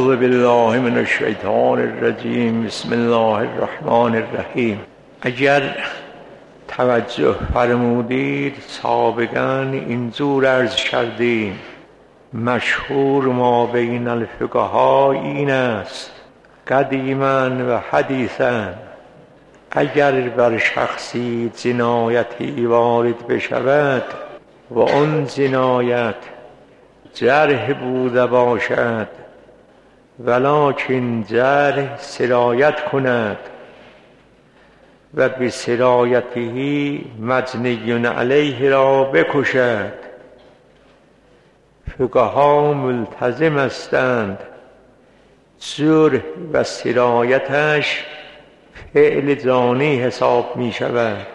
اعوذ بالله من الشیطان الرجیم. بسم الله الرحمن الرحیم. اگر توجه فرمودید سابقا اینجور عرض کردیم مشهور ما بین الفقها این است قدیما و حدیثا اگر بر شخصی جنایتی وارد بشود و آن جنایت جرح بوده باشد ولکن جرح سرایت کند و به سرایته مجنی علیه را بکشد، فقها ملتزم هستند جرح و سرایتش فعل جانی حساب می شود.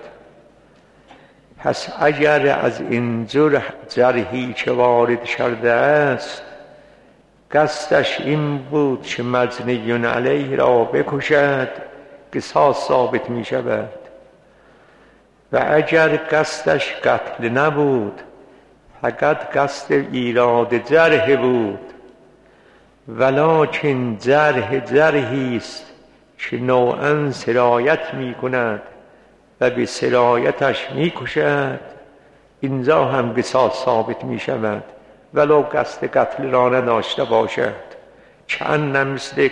پس اگر از این جرحی که وارد شده است قصدش این بود که مجنی علیه را بکشد، قصاص ثابت می شود. و اگر قصدش قتل نبود فقط قصد ایراد جرح بود، ولکن جرحی است که نوعا سرایت می کند و به سرایتش می کشد، اینجا هم قصاص ثابت می شود ولو قصد قتل را نداشته باشد. چند مثل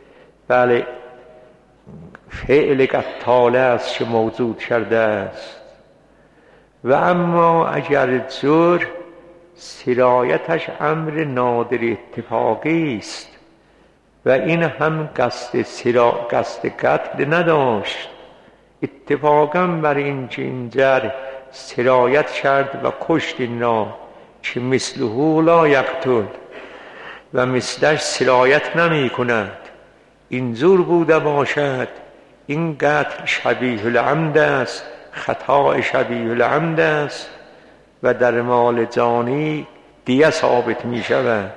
فعل قتاله است که موجود کرده است. و اما اگر جرح سرایتش امر نادر اتفاقی است و این هم قصد قتل نداشت، اتفاقا بر این جرح سرایت کرد و کشت این را که مثله لا یقتل و مثلش سرایت نمی کند، اینجور بوده باشد این قتل شبیه العمد است، خطا شبیه العمد است و در مال جانی دیه ثابت می شود.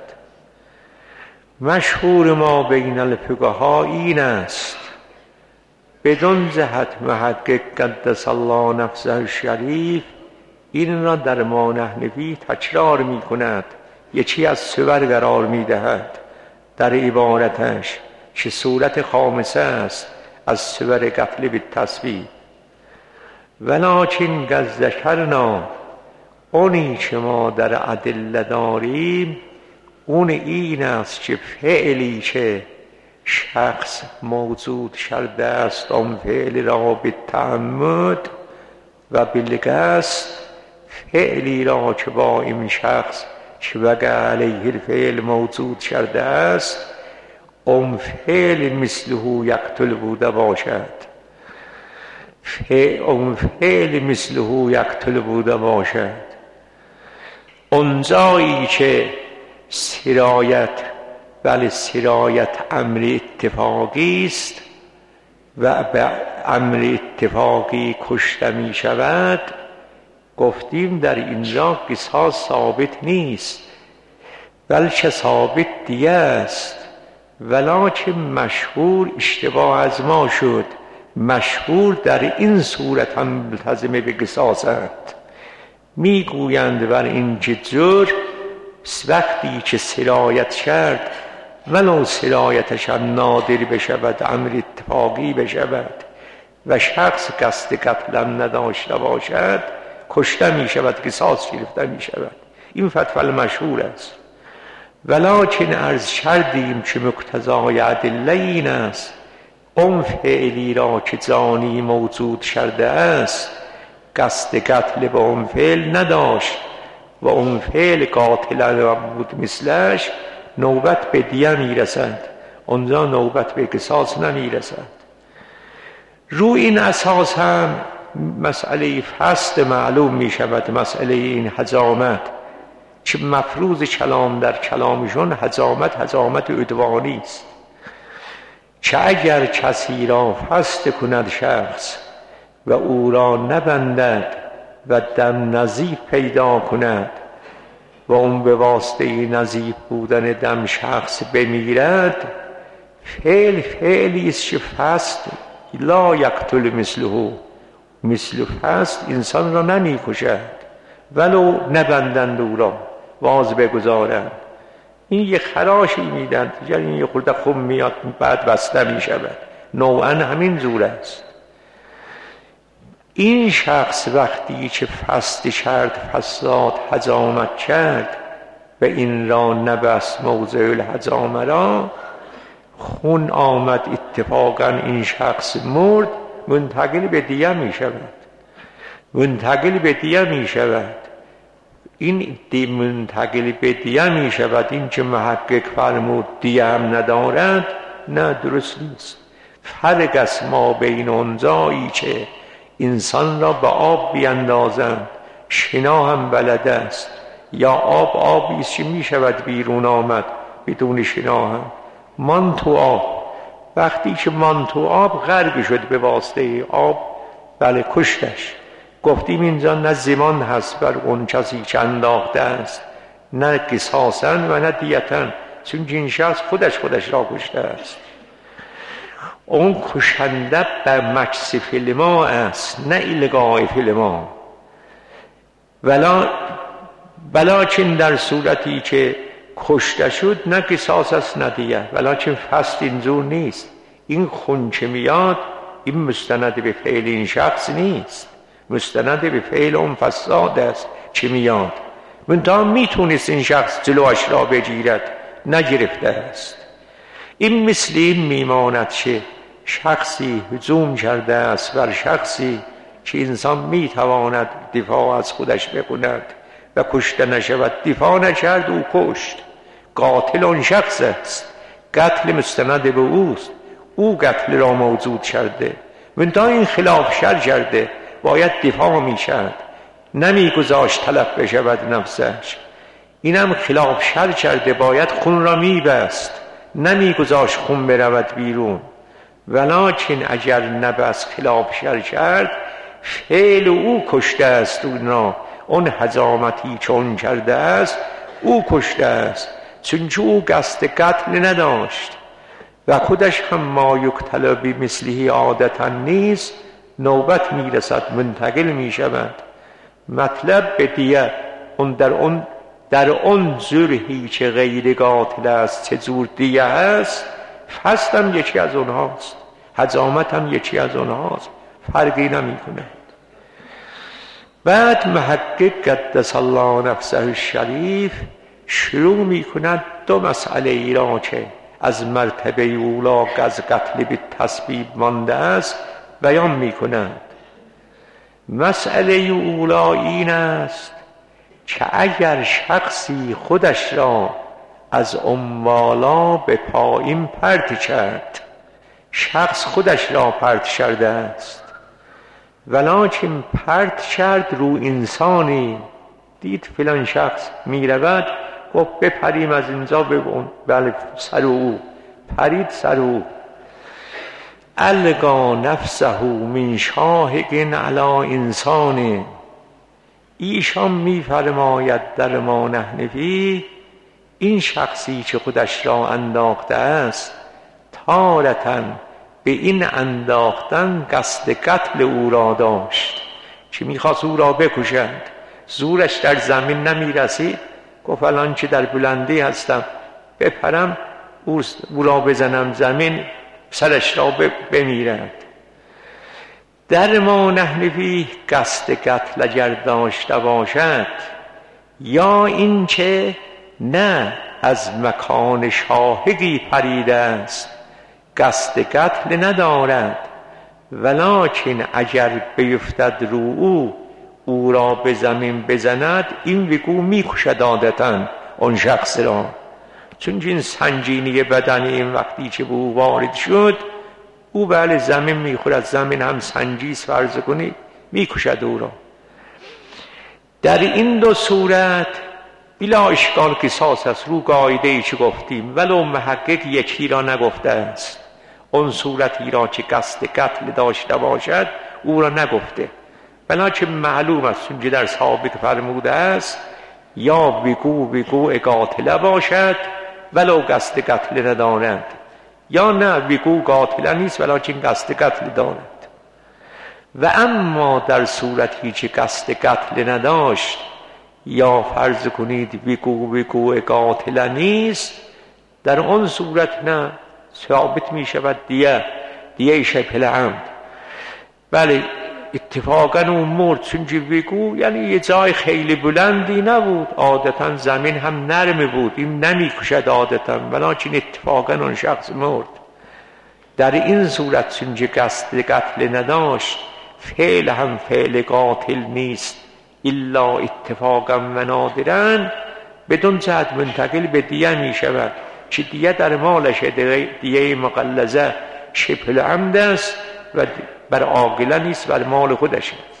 مشهور ما بین الفقها این است، بدون جهت محقق قدس الله نفسه الشریف این را در ما نحنفی تکرار می کند، یکی از صور قرار می دهد در عبارتش که صورت خامسه است از صور قتل بالتسبیح. ولکن قد ذکرنا، اونی که ما در ادله داریم اون این است که فعلی که شخص موجود کرده است آن فعل را به تعمد و بالقصد، فعلی را که با این شخص که وقع علیه الفعل موجود کرده است اون فعل مثله یقتل بوده باشد، اون فعل مثله یقتل بوده باشد. اونجایی که سرایت سرایت امر اتفاقی است و به امر اتفاقی کشته می شود، گفتیم در اینجا قصاص ثابت نیست بلکه ثابت دیه است. ولکن مشهور اشتباه از ما شد، مشهور در این صورت هم ملتزم به قصاصند. میگویند بر این که جرح وقتی که سرایت کرد ولو سرایتش هم نادر بشود، امر اتفاقی بشود و شخص قصد قتلم نداشته باشد، کشته می شود، قصاص گرفته می شود. این فتوی مشهور است. ولکن عرض کردیم که مقتضای ادله این است اون فعلی را که جانی موجود کرده است قصد قتل به اون فعل نداشت و اون فعل قاتل بود مثلش، نوبت به دیه میرسد، اونجا نوبت به قصاص نمیرسد. رو این اساس هم مسئله فسد معلوم می شود، مسئله این حجامت که مفروض کلام در کلامشون حجامت عدوانی است، که اگر کسی را فسد کند شخص و او را نبندد و دم نزیف پیدا کند و اون به واسطه نزیف بودن دم شخص بمیرد، فعلی است که فسد لا یقتل مثله، مثل فسد انسان را نمی کشد ولو نبندند او را، باز بگذارند. این یه خراشی میدن، این یه خورده خون میاد بعد بسته میشود. نوعا همین زور است. این شخص وقتی که فست کرد فساد حجامت کرد و این را نبست موضع الحجامه را، خون آمد اتفاقا این شخص مرد، منتقل به دیه می شود. منتقل به دیه می شود. این منتقل به دیه می شود. این که محقق فرمود دیه هم ندارد، نه درست نیست. فرق است ما بین اونجایی که انسان را به آب بیندازند، شنا هم بلد است، یا آبی است که می شود بیرون آمد بدون شنا هم. مان تو آب، وقتی که مان تو آب غرق شد به واسطه آب، بله کشتش. گفتیم اینجا نه زمان هست بر اون کسی که انداخته است، نه قصاصن و نه دیتن، چون این شخص خودش را کشته است. اون کشنده به مکس فیلما است، نه ایلگاه فیلما. ولیکن در صورتی که کشته شد نه قصاص است نه دیه، ولیکن فست اینجور نیست. این خون که میاد این مستند به فعل این شخص نیست، مستند به فعل اون فساد است که میاد. منتها میتونست این شخص جلوش را بگیرد، نگرفته است. این مثل این میماند که شخصی هجوم کرده است بر شخصی که انسان میتواند دفاع از خودش بکند و کشته نشود. دفاع نکرد، او کشت. قاتل اون شخص است، قتل مستند به اوست، او قتل را موجود کرده. منتها این خلاف شر کرده، باید دفاع میکرد، نمیگذاشت تلف بشود نفسش. اینم خلاف شر کرده، باید خون را میبست، نمیگذاشت خون برود بیرون. ولیکن اگر نبست خلاف شر کرد، فعل او کشته است اون را. اون حجامتی چون کرده است او کشته است، چون او قصد قتل نداشت و خودش هم ما یقتل بمثله عادتا نیست. نوبت میرسد منتقل میشود. مطلب به دیه، در اون جرحی که غیر قاتل است چه جور دیه است، فست هم یکی از اونهاست، حجامت هم یکی از اونهاست، فرقی نمی کند. بعد محقق قدس الله نفسه الشریف شروع می کند دو مسئله ای را که از مرتبه اولا از قتل به تسبیب مانده است بیان می کند. مسئله اولا این است که اگر شخصی خودش را از اموالا به پایین پرت کرد، شخص خودش را پرت کرده است، ولیکن پرت کرد رو انسانی، دید فلان شخص می رود، گفت بپریم از اینجا بله سر او، پرید سر او. القا نفسه من شاهق علی انسان، ایشان می فرماید در ما نحن فیه، این شخصی که خودش را انداخته است تارتن به این انداختن قصد قتل او را داشت، که میخواست او را بکشند. زورش در زمین نمی رسید، گفت الان که در بلندی هستم بپرم او را بزنم زمین، سرش را بمیرد. در ما نحن فیه قصد قتل اگر داشته باشد، یا این که نه از مکان شاهقی پریده است، قصد قتل ندارد، ولیکن اگر بیفتد رو او را به زمین بزند، این وگو میکشد عادتا اون شخص را، چون این سنگینی بدن این وقتی که به او وارد شد، او بله زمین میخورد، زمین هم سنگیست فرض کنید، میکشد او را. در این دو صورت بلا اشکال قصاص است، رو قاعده ای که گفتیم، ولو محقق یکی را نگفته است. اون صورتی را که قصد قتل داشته باشد او را نگفته، ولیکن معلوم است چون در ثابت فرموده است یا بگو قاتل باشد ولو قصد قتل ندارد، یا نه بگو قاتل نیست ولیکن قصد قتل دارد. و اما در صورتی که قصد قتل نداشت، یا فرض کنید وقوع قاتل نیست، در آن صورت نه، ثابت می شود دیه شبه العمد. بله اتفاقا اون مرد، چون وقوع یعنی یه جای خیلی بلندی نبود، عادتا زمین هم نرم بود، این نمی کشد عادتا، ولکن اتفاقا اون شخص مرد. در این صورت چون قصد قتل نداشت، فعل هم فعل قاتل نیست الا اتفاقا و نادرا، بدون جهت منتقل به دیه می شود. چه دیه در مالش دیه مغلظه شبه العمد است و بر عاقله نیست، بر مال خودش است.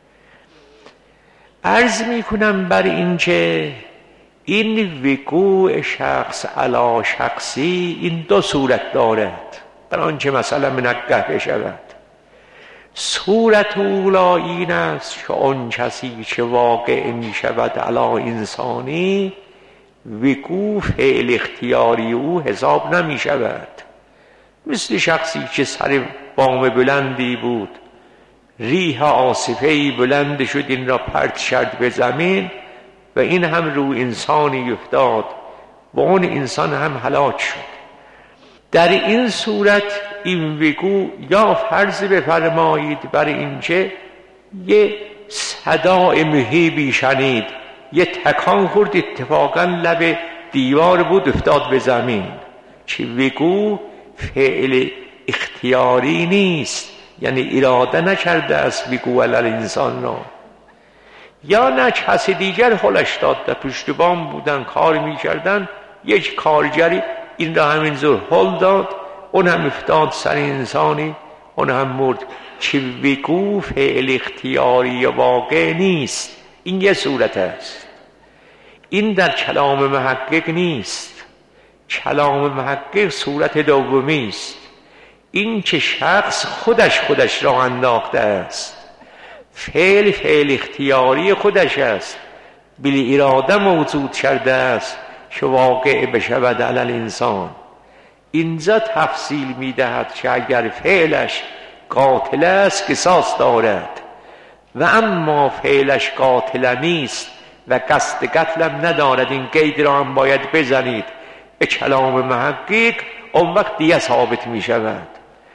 عرض می کنم بر این که این وقوع شخص علی شخصی این دو صورت دارد، بر آنچه مثلا منقه شود. صورت اولا این است که آن کسی که واقع می شود علی انسانی، وقوع فعل اختیاری او حساب نمی شود. مثل شخصی که سر بام بلندی بود، ریح عاصفه‌ای بلند شد، این را پرت شد به زمین و این هم رو انسانی افتاد و اون انسان هم هلاک شد. در این صورت این وقوع، یا فرض بفرمایید بر اینکه یه صدای مهیبی شنید، یه تکان خورد، اتفاقا لب دیوار بود افتاد به زمین، چه وقوع فعل اختیاری نیست، یعنی اراده نکرده است وقوع علی انسان را. یا نه کس دیگر هلش داد، در پشت بام بودن کار میکردن، یک کارگری این را همینطور هل داد، اون هم افتاد سر انسانی، اون هم مرد. چه وقوع فعل اختیاری واقع نیست. این یه صورت است، این در کلام محقق نیست. کلام محقق صورت دومی است، این که شخص خودش را انداخته است، فعل اختیاری خودش است، بی اراده موجود کرده است که واقع بشود علی الانسان. اینجا تفصیل میدهد که اگر فعلش قاتل است قصاص دارد، و اما فعلش قاتل نیست و قصد قتلم ندارد، این قید را هم باید بزنید به کلام محقق، اون وقت دیگه ثابت می شود.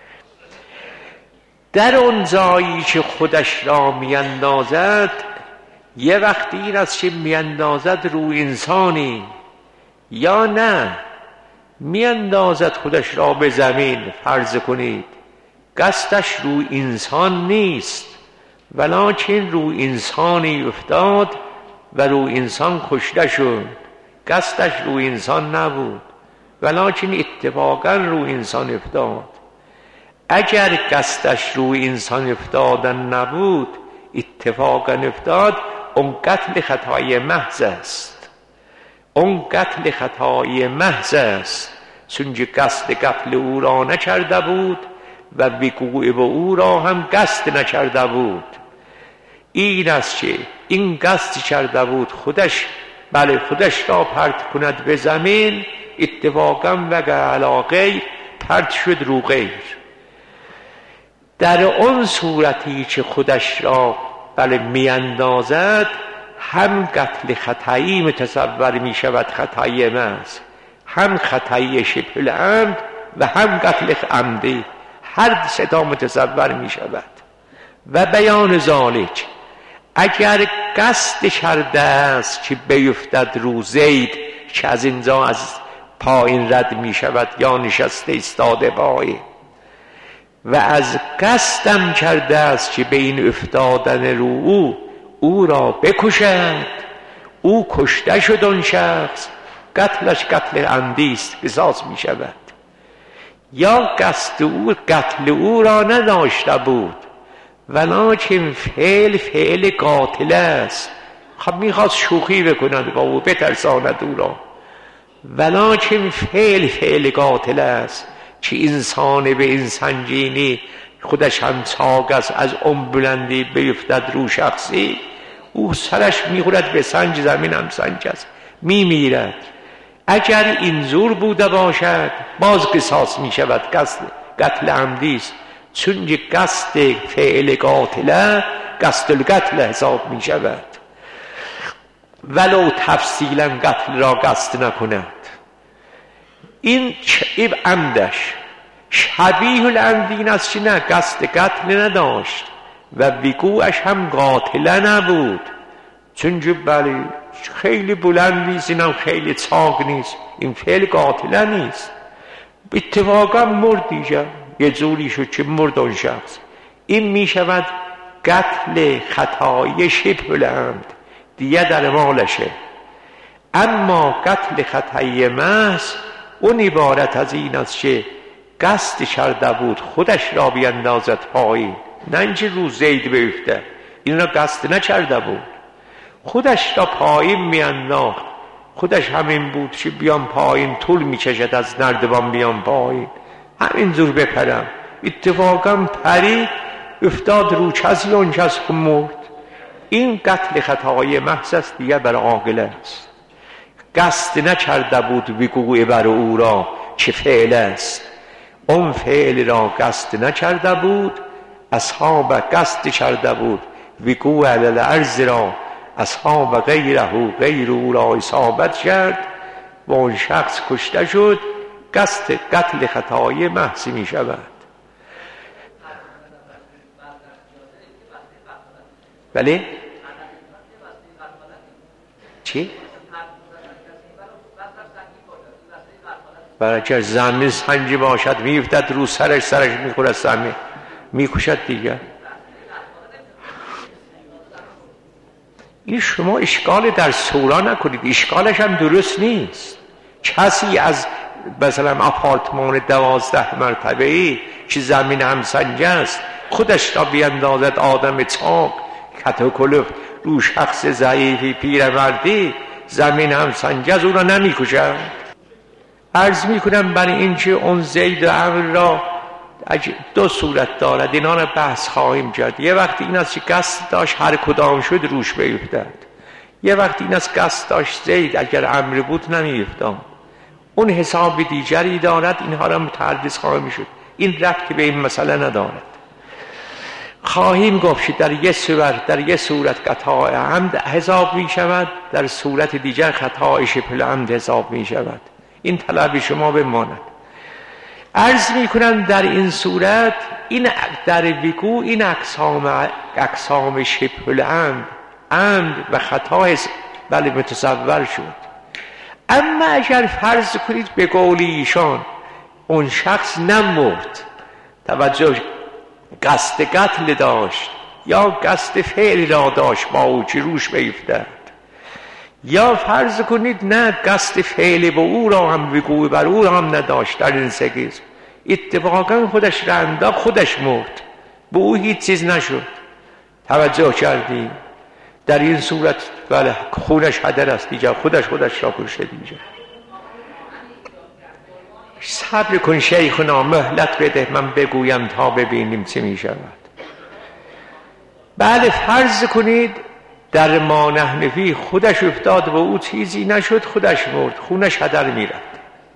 در اون جایی که خودش را میاندازد، یه وقتی این است که میاندازد رو انسانی، یا نه میاندازد خودش را به زمین. فرض کنید قصدش رو انسان نیست، ولکن رو انسانی افتاد و رو انسان کشته شد. قصدش رو انسان نبود، ولکن اتفاقا رو انسان افتاد. اگر قصدش رو انسان افتادن نبود، اتفاقا افتاد، اون قتل خطای محض است. اون قتل خطای محض است، چون قصد قتل او را نکرده بود و وقوع به او را هم قصد نکرده بود. این است که این قصد کرده بود خودش را پرت کند به زمین، اتفاقا وقع علی غیر، پرت شد رو غیر. در اون صورتی که خودش را میاندازد، هم قتل خطایی متصور می شود، خطایی محض، هم خطایی شبه العمد و هم قتل عمدی، هر سه تا متصور می شود. و بیان ذالک، اگر قصد کرده است که بیفتد رو زید که از اینجا از پایین رد می شود یا نشسته ایستاده پایین، و از قصدم کرده است که به این افتادن رو او را بکشد، او کشته شد، اون شخص قتلش قتل عمدی است، قصاص می شود. یا قصد او قتل او را نداشته بود، ولکن فعل قاتل است، خب میخواست شوخی بکند با او، بترساند او را، ولکن فعل قاتل است که انسان به این سنگینی خودش هم چاک است، از اون بلندی بیفتد رو شخصی، او سرش میخورد به سنگ، زمین هم سنگ است، میمیرد. اگر این زور بوده باشد باز قصاص میشود، قتل عمدی است، چون قصد فعل قاتله قصد القتل حساب می شود. ولو تفصیلا قتل را قصد نکند. این عمدش شبیه العمدین است که نه قصد قتل نداشت و وقوعش هم قاتله نبود، چون بله خیلی بلند نیست، اینم خیلی چاق نیست، این فعل قاتله نیست، اتفاقا مرد دیگر یه جوری شد که مرد اون شخص. این می شود قتل خطایی شبه العمد، دیگه در مالشه. اما قتل خطایی محض اون عبارت از این است که قصد کرده بود خودش را بیندازد پایین، نه اینکه رو زید بیفته، این را قصد نکرده بود، خودش را پایین میانداخت، خودش همین بود که بیام پایین، طول میکشد از نردبان بیام پایین، همین جور بپرم، اتفاقا پری افتاد رو کسی، اون کس مرد. این قتل خطای محض است، دیگه بر عاقله است، قصد نکرده بود وقوع بر او را چه فعل است، اون فعل را قصد نکرده بود، اصحاب قصد کرده بود وقوع علی الارض را، اصحاب غیر او را اصابت کرد و اون شخص کشته شد، قتل خطای محض می شود. بله؟ چی؟ برای که زمین سنگی باشد میفتد رو سرش میخورد زمین میکشد دیگر. این شما اشکال در سورا نکنید، اشکالش هم درست نیست. کسی از مثلا آپارتمان 12 مرتبه‌ای که زمین هم سنگ است خودش را بیندازد آدم چاق کتوکلف رو شخص ضعیفی پیرمردی، زمین هم سنگ است، او را نمیکشد. عرض میکنم برای اینکه اون زید و عمرو را دو صورت دارد، اینا را بحث خواهیم کرد. یه وقت این است که قصد داشت هر کدام شد روش بیفتد، یه وقت این است قصد داشت زید اگر عمرو بود نمیفتاد، اون حساب دیگری دارد، اینها را متحدث خواهیم شد، این ربطی به این مسئله ندارد. خواهیم گفت در یه صورت قطاع عمد حساب می شود، در صورت دیگر خطاع شبه العمد حساب می شود. این طلب شما بماند. عرض می کنم در این صورت این در وقوع این اقسام شبه العمد، عمد و خطا بله متصور شد. اما اگر فرض کنید به قول ایشان اون شخص نمرد، توجه، قصد قتل داشت یا قصد فعل را داشت با او چی روش بیفتد، یا فرض کنید نه قصد فعل با او را هم وقوع بر او را هم نداشت، در این سه قسم اتفاقا خودش را انداخت، خودش مرد، به او هیچ چیز نشد. توجه کردی؟ در این صورت بله خونش هدر است دیگر، خودش را کشته دیگر. صبر کن شیخنا، مهلت بده من بگویم تا ببینیم چه می شود. بله فرض کنید در ما نحنفی خودش افتاد و او چیزی نشد، خودش مرد، خونش هدر می رفت.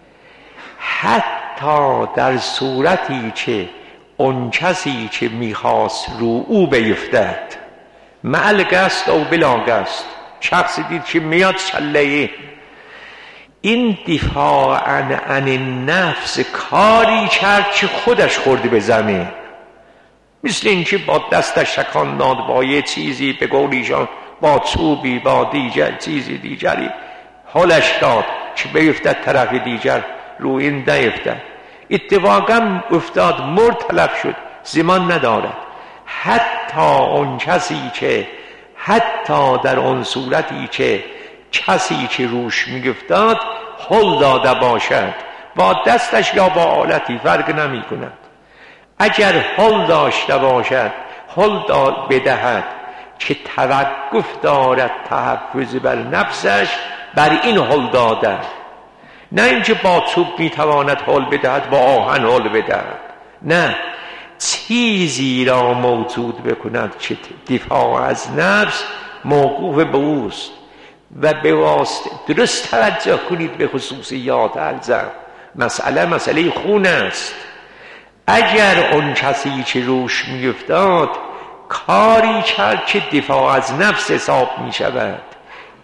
حتی در صورتی که اون کسی که میخواست رو او بیفتد معل قصد او بلا قصد، شخصی دید که میاد چله، این دفاعاً عن النفس کاری کرد که خودش خورده به زمین، مثل این که با دستش تکان داد با یه چیزی، به قول ایشان با چوبی، با دیگر چیزی دیگری حالش داد که بیفتد طرف دیگر، رو این نیفتد، اتفاقا افتاد، مرد، تلف شد، زمان ندارد. حتی اون کسی که حتی در اون صورتی که کسی که روش میگفتاد حل داده باشد با دستش یا با آلتی فرق نمی کند، اگر حل داشته باشد حل بدهد که توقف دارد تحفظ بر نفسش، بر این حل داده، نه اینکه با چوب میتواند حل بدهد، با آهن حل بدهد، نه، چیزی را موجود بکند که دفاع از نفس موقوف به اوست و به واسطه درست توجه کنید به خصوصیات الزم. مسئله خون است. اگر اون کسی که روش میافتاد کاری کرد که دفاع از نفس حساب می شود،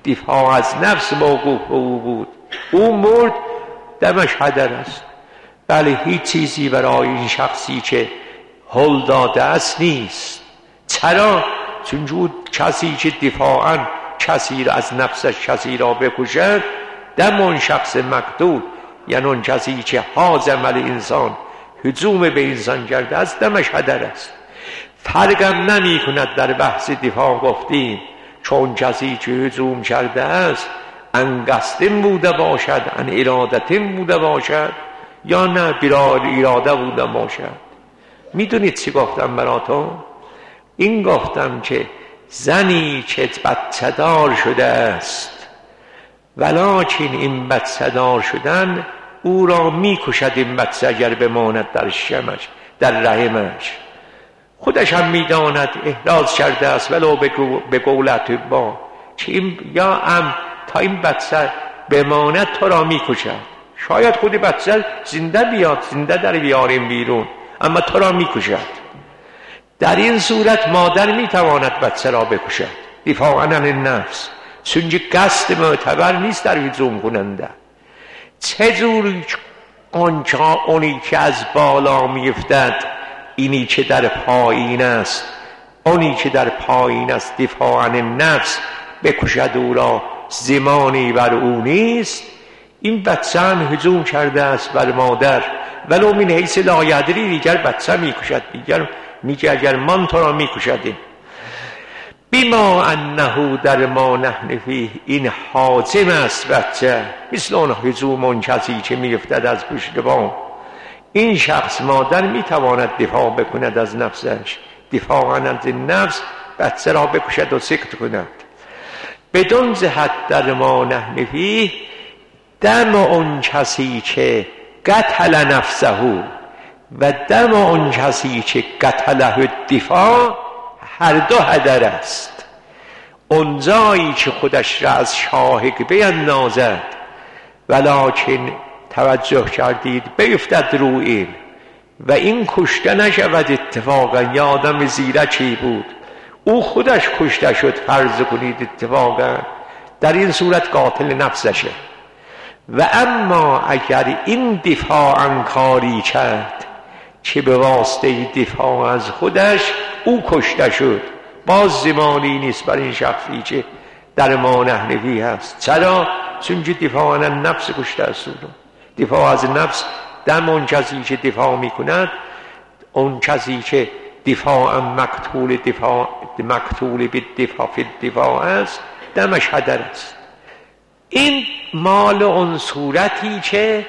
دفاع از نفس موقوف او بود. او مرد، دمش هدر است. بله، هیچ چیزی برای این شخصی که هل داده است نیست. چرا؟ چون کسی که دفاعاً کسی را از نفسش کسی را بکشد، دم اون شخص مقتول، یعنی اون کسی که حاز عمل انسان هجوم به انسان کرده است، دمش هدر است. فرقم نمی کند در بحث دفاع گفتیم چون کسی که هجوم کرده است ان قصد بوده باشد، ان ارادت بوده باشد، یا نه بلا اراده بوده باشد. میدونید چی گفتم براتون؟ این گفتم که زنی که بدصدار شده است، ولکن این بدصدار شدن او را میکشد. این بچه اگر بماند در شمش، در رحمش، خودش هم میداند احراز کرده است، ولو به قول اطبا که یا تا این بچه بماند تو را میکشد. شاید خود بچه زنده بیاد، زنده در بیاریم بیرون، اما تو را میکشد. در این صورت مادر میتواند بچه را بکشد دفاعاً عن النفس، چون قصد معتبر نیست در هجوم کننده. چجوری اونی که از بالا میفتد، اینی که در پایین است، اونی که در پایین است دفاع عن النفس بکشد او را، زمانی بر او نیست. این بچه هم هجوم کرده است بر مادر، ولو من حیث لایدری، دیگر بچه میکشد، دیگر میگه اگر من تو را میکشدیم. بما انه در ما نحن فیه، این حازم است بچه، مثل اون هجوم اون کسی که میفتد از پشت بام. این شخص مادر میتواند دفاع بکند از نفسش، دفاعاً از نفس بچه را بکشد و سکت کند. بدون جهت در ما نحن فیه، دم اون کسی که قتل نفسه و دم اون کسی که قتله الدفاع، هر دو هدر است. اون جایی که خودش را از شاهق بیندازد، ولکن توجه کردید بیفتد رو این و این کشته نشود اتفاقا. یا آدم زیرکی بود، او خودش کشته شد، فرض کنید اتفاقا، در این صورت قاتل نفسشه. و اما اگر این دفاعاً کاری کرد که به واسطه دفاع از خودش او کشته شد، باز زمانی نیست بر این شخصی که در ما نحن فیه هست. چرا؟ چون که دفاع عن النفس کشته است. دفاع از نفس، دم اون کسی که دفاع میکند، اون کسی که دفاع مقتول به دفاع فی الدفاع است، دمش هدر است. این مال اون صورتی که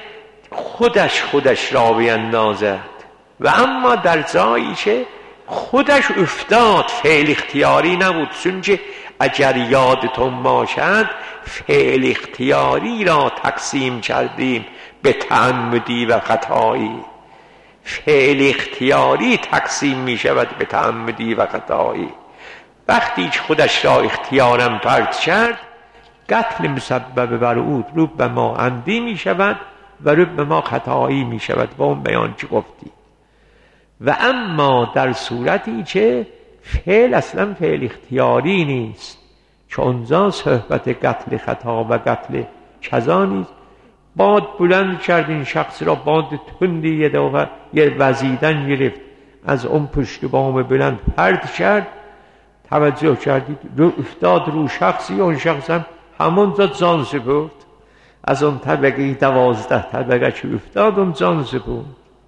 خودش را بیندازد. و اما در جایی که خودش افتاد، فعل اختیاری نبود. چون که اگر یادتون باشد فعل اختیاری را تقسیم کردیم به تعمدی و خطایی. فعل اختیاری تقسیم می شود به تعمدی و خطایی. وقتی که خودش را اختیارا پرت کرد، قتل مسبب بر او ربما عمدی می شود و ربما خطایی می شود، با اون بیان که گفتی. و اما در صورتی که فعل اصلا فعل اختیاری نیست، که اونجا صحبت قتل خطا و قتل کذا نیست. باد بلند کرد این شخص را، باد تندی یه دفعه یه وزیدن گرفت، از اون پشت بام بلند پرد کرد. توجه کردید رو افتاد رو شخصی، اون شخص هم همونجا جان سپرد. از اون طبقه 12 طبقه که افتاد، اون جان سپرد.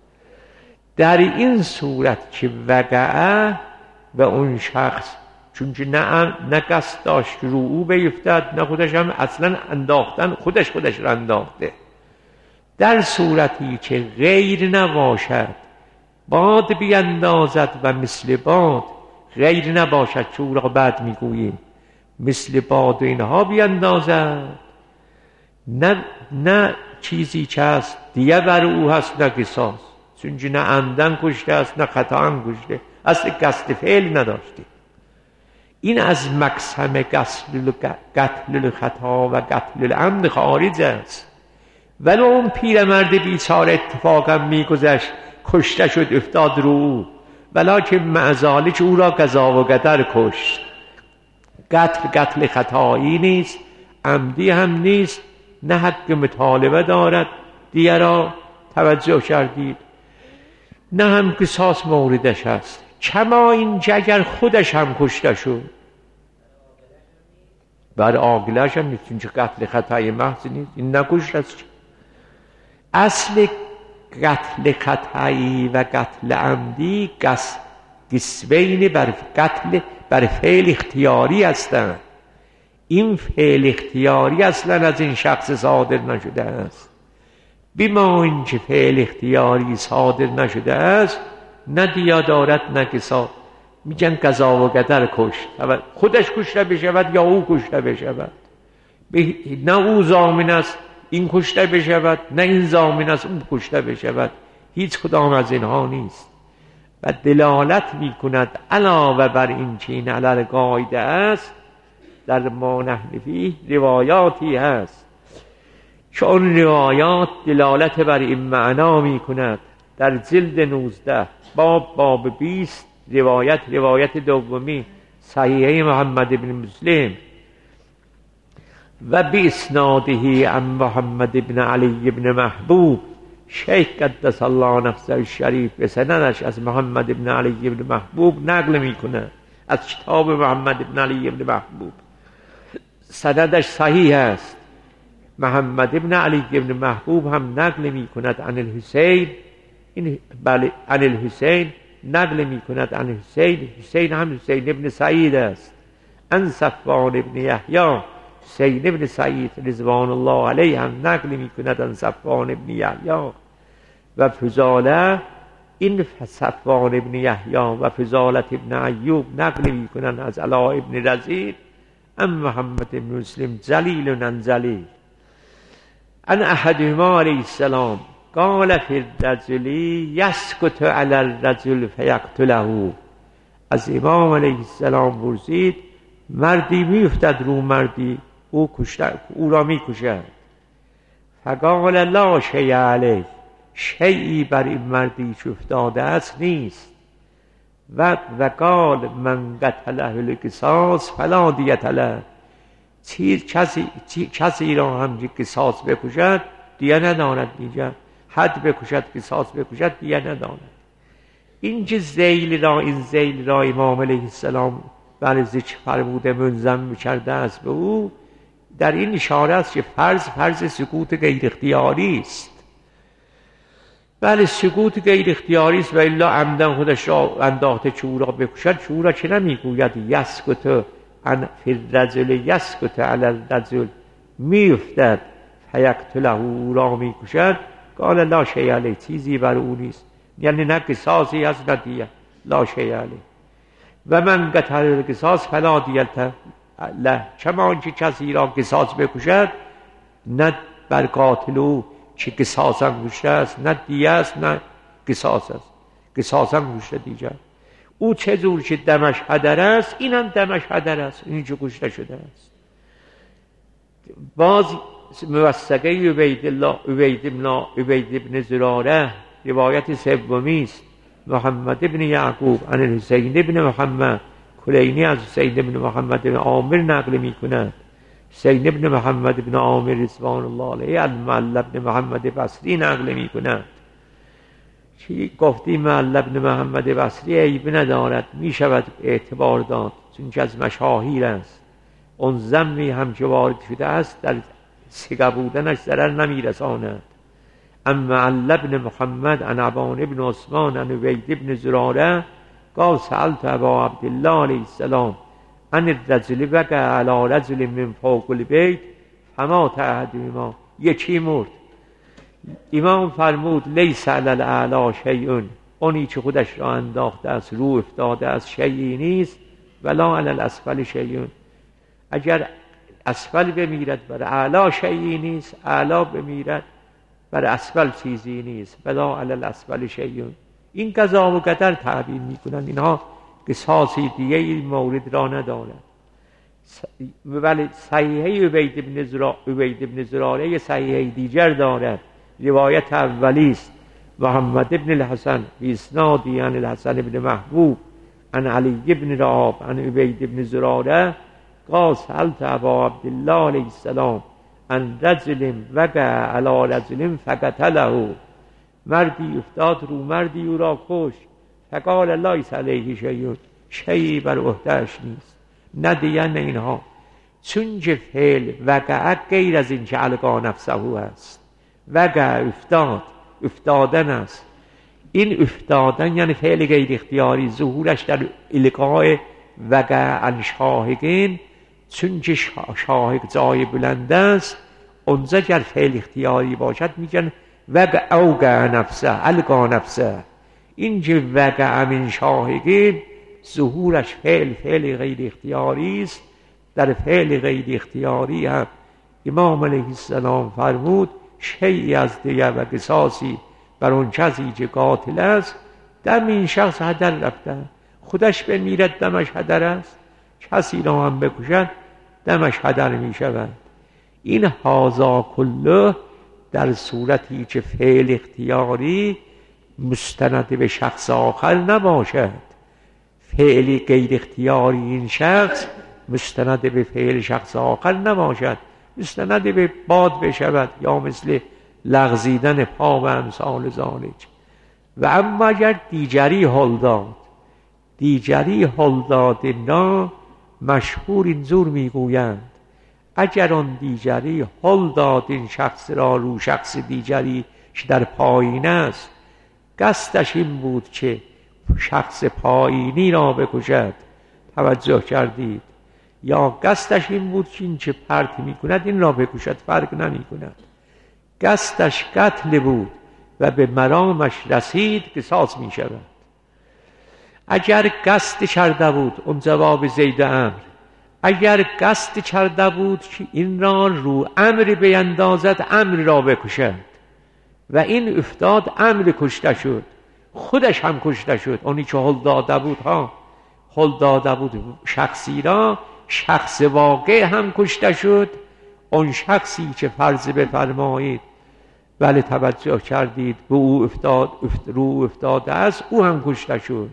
در این صورت که وقعه و اون شخص چون که نه قصد داشت رو او بیفتد، نه خودش هم اصلا انداختن، خودش را انداخته. در صورتی که غیر نباشد، باد بیندازد و مثل باد، غیر نباشد که او را بعد میگوییم، مثل باد و اینها بیندازد، نه چیزی که هست دیگه بر او هست، نه قصاص. چون که نه عمدن کشته است نه خطا کشته، اصل قصد فعل نداشته. این از مقسم قتل الخطا و قتل العمد خارج است. ولی اون پیرمرد بیچاره اتفاقا میگذشت، کشته شد، افتاد رو او، ولکن معذالک او را قضا و قدر کشت. قتل خطایی نیست، عمدی هم نیست، نه حق مطالبه دارد دیگر را توجه کردید، نه هم قصاص موردش هست. کما اینکه اگر خودش هم کشته شد، بر عاقلش هم نیست، چون قتل خطای محض نیست، این نکشته است. اصل قتل خطایی و قتل عمدی قسمین بر قتل بر فعل اختیاری هستند. این فعل اختیاری اصلا از این شخص صادر نشده است. بما اینکه فعل اختیاری صادر نشده است، نه دیا دارد نه قصاص. میگن قضا و قدر کشت، خودش کشته بشود یا او کشته بشود، نه او ضامن است این کشته بشود، نه این ضامن است اون کشته بشود. هیچ کدام از اینها نیست و دلالت میکند علاوه بر این که این علل قاعده است، در ما نحن فیه روایاتی هست که اون روایات دلالت بر این معنا میکند. در جلد 19 باب 20 روایت دومی صحیحه محمد بن مسلم و باسناده عن محمد بن علی بن محبوب، شیخ قدس الله نفسه الشریف به سندش از محمد بن علی بن محبوب نقل میکنه، از کتاب محمد بن علی بن محبوب، سندش صحیح است. محمد بن علی بن محبوب هم نقل میکند عن الحسین، این بله عن الحسین نقل میکند عن حسین هم حسین ابن سعید است، عن صفوان ابن یحیی، حسین ابن سعید رضوان الله علیه هم نقل میکند عن صفوان ابن یحیی و فضاله، این صفوان ابن یحیی و فضالت ابن ایوب نقل میکنند از علاء ابن رزین عن محمد بن مسلم جلیل عن جلیل عن احدهما علیه السلام قال فی الرجل یسکت علی الرجل فیقتله. از امام علیه السلام پرسید مردی میفتد رو مردی، او را میکشد. فقال لا شیء علیه، شیئی بر این مردی که افتاده است نیست. و قال من قتله القصاص فلا دیة له، کسی را هم که قصاص بکشد دیه نداند. دیگر حد بکشد قصاص بکشد دیه نداند. این که ذیل را امام علیه السلام بر ذکر فرموده منضم کرده است به او، در این اشاره است که فرض سکوت غیر اختیاری است. بله سکوت غیر اختیاری است و الا عمدن خودش را انداخته که او را بکشد، که او را چه نمیگوید یسکت فی الرجل یسکت علی الرجل، میفتد فیقتله، او را میکشد. قال لا شیء علیه، چیزی بر او نیست، یعنی نه قصاصی هست نه دیه، لا شیء علیه. و من قتل القصاص فلا دیة له، چما که کسی را قصاص بکشد، نه بر قاتل او که قصاص هم کشته است، نه دیه است نه قصاص است، قصاص هم کشته دیگر. او چه جور که دمش هدر است، این هم دمش هدر است، این که کشته شده است. باز موثقه عبید بن زراره روایت سومی است، محمد بن یعقوب عن الحسین بن محمد، کلینی از حسین بن محمد بن عامر نقل می کند، حسین بن محمد بن عامر رضوان الله علیه المعلی بن محمد بصری نقل می کند. چی گفتی معلی بن محمد بصری عیب ندارد، می شود اعتبار داد، چون که از مشاهیر است. اون ضمی هم که وارد شده است در ثقه بودنش ضرر نمی رساند. اما معلی بن محمد عن ابان بن عثمان عن عبید بن زراره قال سألت ابا عبدالله علیه السلام عن الرجل وقع علی رجل من فوق البیت فمات احدهما، یکی مرد. امام فرمود لیس علی الاعلی شیء، اونی که خودش را انداخته است رو افتاده است شیئی نیست، ولا علی الاسفل شیء، اگر اسفل بمیرد بر اعلی شیئی نیست، اعلی بمیرد بر اسفل چیزی نیست، ولا علی الاسفل شیء. این قضا و قدر تعبیر میکنند، اینها قصاصی دیگه این مورد را ندارد. ولی صحیحه عبید بن زراره صحیحه دیگر دارد، روایت اولی است محمد بن الحسن باسنادی عن الحسن بن محبوب عن علی بن رعاب عن عبید بن زراره قال سألت ابا عبدالله علیه السلام ان رجل وقع علی رجل فقتله، مردی افتاد رو مردی او را کش، فقال لیس علیه شیء، شیئی بر عهده‌اش نیست. نه دیگه نه اینها، چون که فعل وقع غیر از این که القا نفسه است. وقع افتادن است. این افتادن یعنی فعل غیر اختیاری، ظهورش در القاء وقع عن شاهقین، چون که شاهق جای بلند است، اونجا گر فعل اختیاری باشد میگن وقع اوقع نفسه، القا نفسه. این که وقع من شاهقین ظهورش فعل غیر اختیاری است. در فعل غیر اختیاری هم امام علیه السلام فرمود شیئی از دیه و قصاصی بر اون کسی که قاتل است، دم این شخص هدر رفته، خودش بمیرد دمش هدر است، کسی را هم بکشد دمش هدر می شود. این هازا کله در صورتی که فعل اختیاری مستند به شخص آخر نباشد. فعل غیر اختیاری این شخص مستند به فعل شخص آخر نباشد، مستند به باد بشود یا مثل لغزیدن پا و امثال ذالک. و اما اگر دیگری هل داد نا مشهور اینجور میگویند اگر آن دیگری هل داد این شخص را رو شخص دیگری که در پایین است، قصدش این بود که شخص پایینی را بکشد، توجه کردید، یا قصدش این بود که این چه پرت میکند این را بکشد، فرق نمی کند. قصدش قتل بود و به مرامش رسید، قصاص می شود. اگر قصد کرده بود، اون جواب زید امر، اگر قصد کرده بود که این را رو امر بیندازد، امر را بکشد و این افتاد امر کشته شد، خودش هم کشته شد. اونی که هل داده بود شخصی را، شخص واقع هم کشته شد. اون شخصی که فرض بفرمایید بله توجه کردید به او رو افتاده است، او هم کشته شد.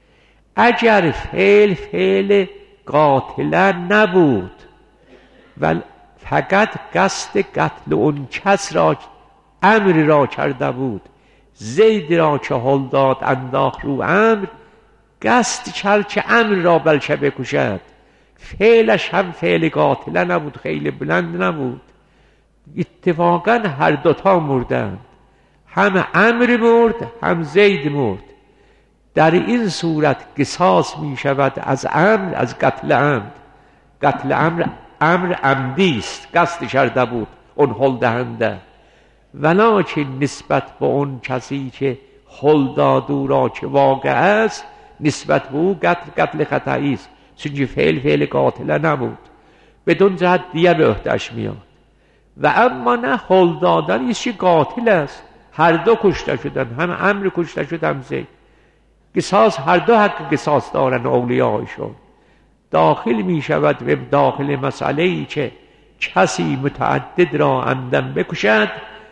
اگر فعل قاتل نبود و فقط قصد قتل اون کس را امر را کرده بود، زید را که هل داد انداخت رو امر، قصد کرد که امر را بلکه بکشد، فعلش هم فعل قاتل نبود، خیلی بلند نبود. اتفاقا هر دوتا مردند، هم امر مرد هم زید مرد. در این صورت قصاص می شود از امر، از قتل عمد. قتل امر عمدی است، قصد کرده بود اون هل دهنده، ولکن نسبت به اون کسی که هل داد او را که واقع است، نسبت به او قتل خطایی است، چون فعل قاتل نبود، بدون جهت دیگه به عهده‌اش میاد. و اما نه هل دادن یه قاتل است، هر دو کشته شدن، هم امر کشته شد هم زید. قصاص هر دو حق قصاص دارن اولیایشون. داخل می شود به داخل مسئله ای که کسی متعدد را عمدن بکشد،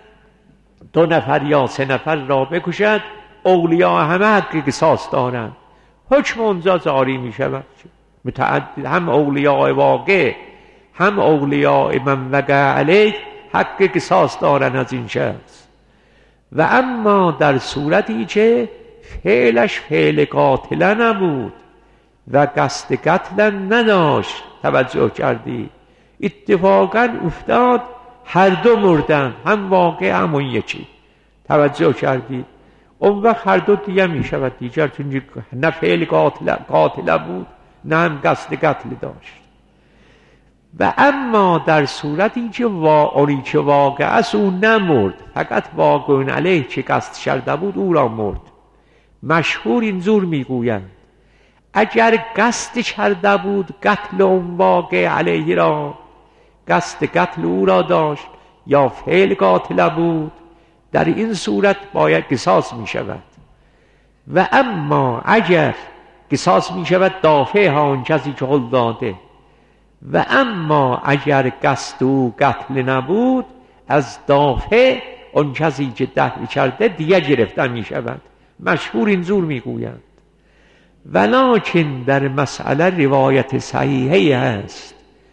2 نفر یا 3 نفر را بکشد، اولیا همه حق قصاص دارن، حکم اونجا جاری می شود. متعدد، هم اولیاء واقع هم اولیاء من وقع علیه حق قصاص دارن از این شخص. و اما در صورتی که فعلش فعل قاتل نبود و قصد قتل نداشت، توجه کردی، اتفاقا افتاد هر دو مردن، هم واقع هم اون یکی، توجه کردی، اون وقت هر دو دیگه می شود دیگر، چون نه فعل قاتل بود نه هم قصد قتل داشت. و اما در صورتی که اونی که واقع است او نمرد، فقط واقع علیه که قصد کرده بود او را مرد. مشهور اینجور میگویند اگر قصد کرده بود قتل اون واقع علیه را، قصد قتل او را داشت یا فعل قاتل بود، در این صورت باید قصاص می شود. و اما اگر قصاص می شود دافع ها اون کسی که هل داده، و اما اگر قصد او قتل نبود، از دافع اون کسی که دفع کرده دیگه گرفته می شود. مشهور اینجور می گویند. ولکن در مسئله روایت صحیحی هست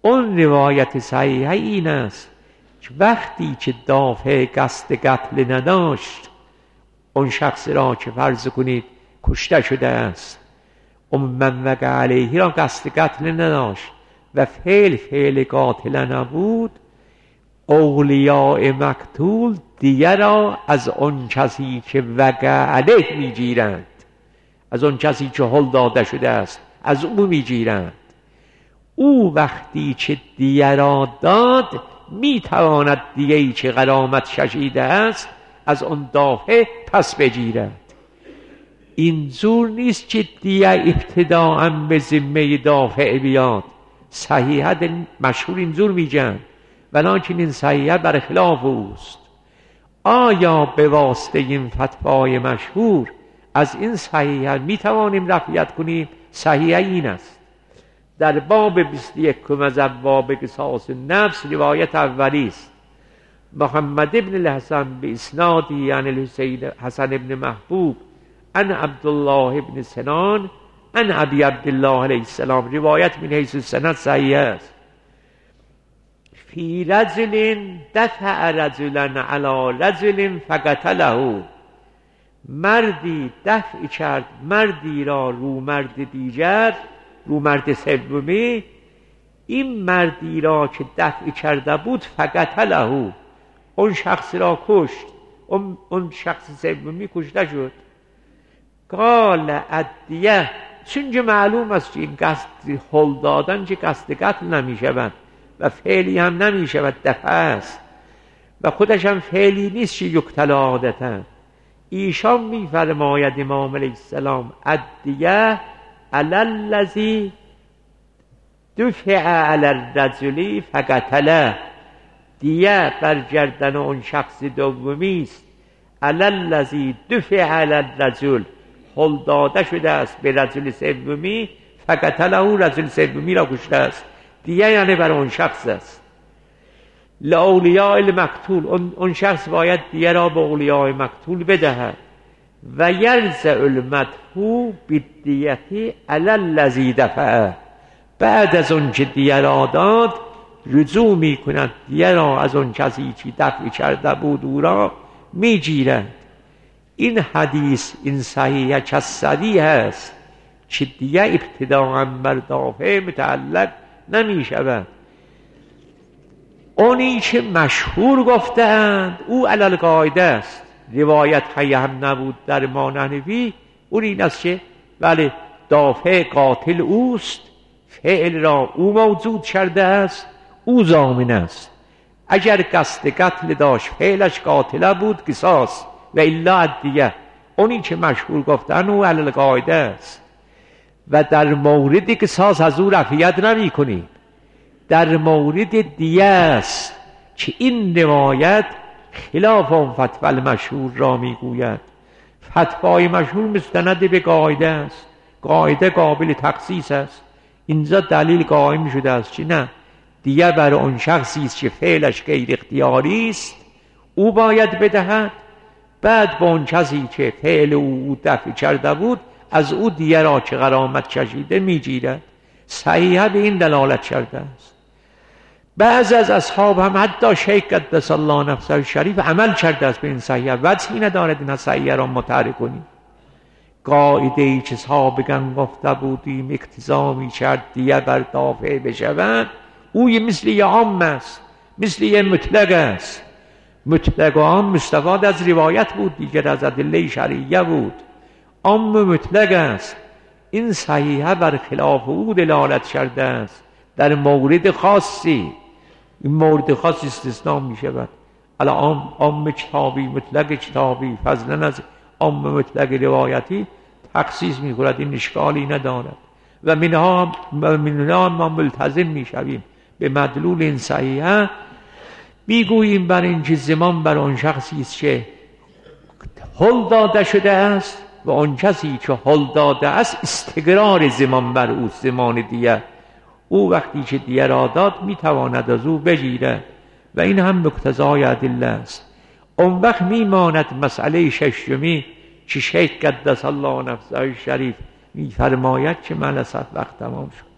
اون روایت صحیحه این است که وقتی که دافع قصد قتل نداشت، اون شخص را که فرض کنید کشته شده است، اون من وقع علیه را قصد قتل نداشت و فعل قاتل نبود، اولیاء مقتول دیگر را از اون کسی که وقع علیه میگیرند، از اون کسی که هل داده شده است از او میگیرند. او وقتی که دیه را داد میتواند دیه‌ای که غرامت کشیده است از اون دافع پس بگیرد. اینجور نیست که دیه ابتداءً به ذمه دافع بیاد. صحیحت مشهور اینجور میگن، ولکن این صحیحت بر خلاف اوست. آیا به واسطه این فتوای مشهور از این صحیحت میتوانیم رفعیت کنیم؟ صحیح این است. در باب 21 از ابواب قصاص نفس روایت اولی است. محمد ابن الحسن به اسنادی عن الحسین حسن ابن محبوب عن عبدالله ابن سنان عن ابی عبدالله علیه السلام، روایت من حیث السند صحیح است. فی رجل دفع رجلا علی رجل فقتله، مردی دفع کرد مردی را رو مرد دیگر، رو مرد سومی، این مردی را که دفع کرده بود فقتله، اون شخص را کشت، اون شخص سومی کشته شد. قال الدیه، چون که معلوم است که این قصد هل دادن که قصد قتل نمی شود و فعلی هم نمی شود، دفع است و خودش هم فعلی نیست که یقتل عادتا. ایشان می فرماید امام علیه السلام الدیه علی الذی دفع علی الرجل فقتله، دیه بر گردن اون شخص دومی است، علی الذی دفع علی الرجل، هل داده شده است به رجل سومی، فقتله، رجل سومی را کشته است. دیه یعنی بر اون شخص است. لاولیاء المقتول، اون شخص باید دیه را به اولیاء مقتول بدهد. و یرجع المدفوع بالدیه علی الذی دفع، بعد از اون که دیه را داد رجوع می کند دیه را از اون کسی که دفع کرده بود او را می گیرد. این حدیث این صحیح صریح است که دیه ابتداءً بر دافع متعلق نمی شود. اونی که مشهور گفتند او علل قاعده است، روایت خیلی هم نبود در ما نحنفی، اون این است که بله دافع قاتل اوست، فعل را او موجود کرده است، او ضامن است. اگر قصد قتل داشت فعلش قاتله بود قصاص و الا الدیه. اونی که مشهور گفتن او علل قاعده است و در مورد قصاص از او رفعیت نمی کنیم. در مورد دیه است که این روایت خلاف اون فتوی مشهور را میگوید. فتوای مشهور مستند به قاعده است، قاعده قابل تخصیص است. اینجا دلیل قائم شده است که نه، دیه بر اون شخصی است که فعلش غیر اختیاری است او باید بدهد، بعد با اون کسی که فعل او دفع کرده بود از او دیه را که غرامت کشیده میگیرد. صحیحه به این دلالت کرده است. بعض از اصحاب هم حتی شیخ قدس الله نفسه شریف عمل کرده است به این صحیحه، وجهی ندارد این صحیحه را مطرح کنیم. قاعده ای که سابقا گفته بودیم اقتضا می کرد دیه بر دافع بشوند، او مثل یه عام است، مثل یه مطلق است. مطلق و عام مستفاد از روایت بود، دیگر از ادله شرعیه بود. عام مطلق است. این صحیحه بر خلاف او دلالت کرده است در مورد خاصی. این مورد خاص استثناء می شود. الان عام کتابی مطلق کتابی فضلا از عام مطلق روایتی تخصیص می خورد، این اشکالی ندارد و منها ما ملتزم می شویم به مدلول این صحیحه. میگوییم بر این که زمان بر آن شخصی است که هل داده شده است و آن کسی که هل داده است استقرار زمان بر او، زمان دیه. او وقتی که دیه را داد میتواند از او بگیرد و این هم مقتضای ادله است. اون وقت میماند مسئله ششمی که شیخ قدس الله نفسه شریف میفرماید که من وقت تمام شد.